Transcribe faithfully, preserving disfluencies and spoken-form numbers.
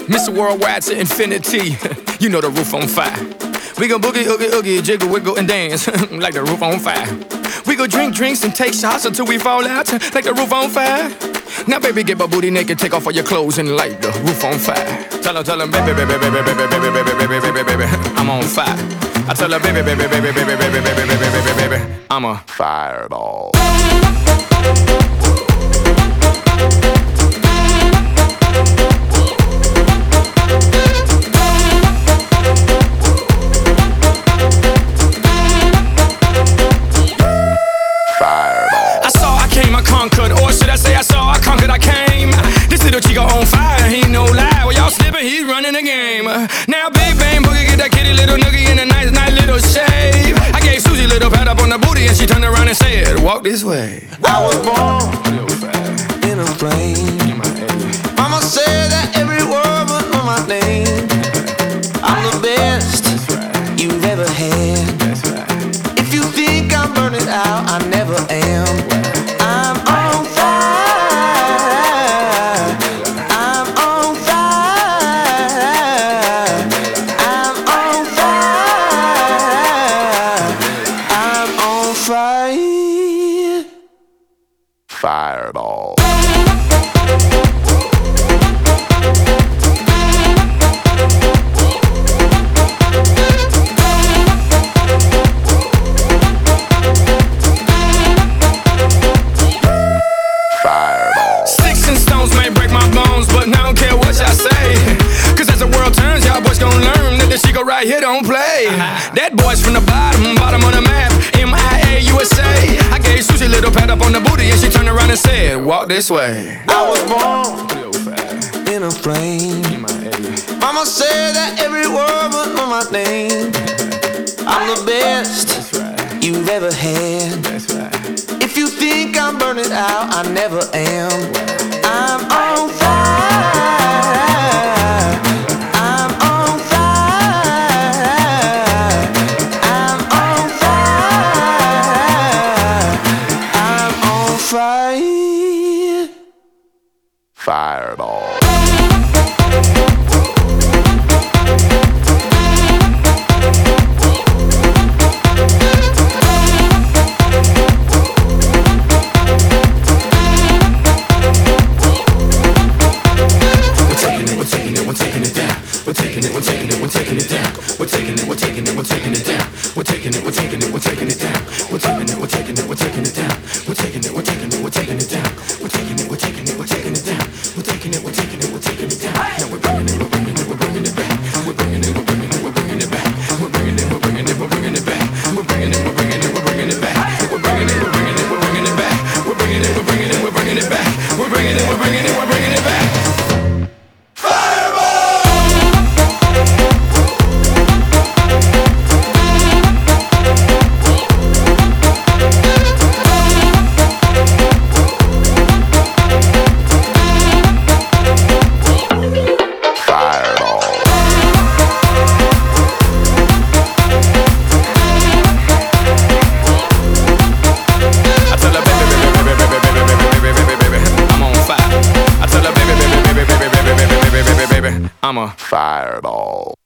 Mister Worldwide to infinity. You know the roof on fire. We gon' boogie, oogie, oogie, jiggle, wiggle, and dance like the roof on fire. We go drink drinks and take shots until we fall out like the roof on fire. Now, baby, get my booty naked, take off all your clothes and light the roof on fire. Tell her, tell her, baby, baby, baby, baby, baby, baby, baby, baby, baby, I'm on fire. I tell her, baby, baby, baby, baby, baby, baby, baby, baby, baby, I'm a fireball. Conquered, or should I say I saw, I conquered, I came. This little chico on fire, he no lie. Well, y'all slipping, he's running the game. Now Big Bang Boogie get that kitty little noogie in a nice, nice little shave. I gave Susie a little pat up on the booty and she turned around and said, walk this way. I was born in a flame. Mama said that every word was on my name. I'm the best you've ever had. If you think I'm burning out, I never am. I'm on fire. I'm on fire. I'm on fire. I'm on fire. Fireball. Chico right here don't play. That boy's from the bottom, bottom of the map. M I A U S A. I gave Susie a little pat up on the booty and she turned around and said, walk this way. I was born in a flame. Mama said that every word was on my name. I'm the best you've ever had. If you think I'm burning out, I never am. I'm on fire. Fire. Fireball. We're taking it, we're taking it, we're taking it down. We're taking it, we're taking it, we're taking it down. We're taking it, we're taking it, we're taking it down. We're taking it, we're taking it, we're taking it down. We're taking it, we're taking it, we're taking it down. We're taking it, we're taking it, we're taking it down. We're taking it, we're taking it, we're taking it down. Now we're bringing it, we're bringing it, we're bringing it back. We're bringing it, we're bringing it, we're bringing it back. We're bringing it, we're bringing it, we're bringing it back. We're bringing it, we're bringing it, we're bringing it back. We're bringing it, we're bringing it, we're bringing it back. We're bringing it, we're bringing it, we're bringing it back. We're bringing it, we're bringing it, we're bringing it back. I'm a fireball.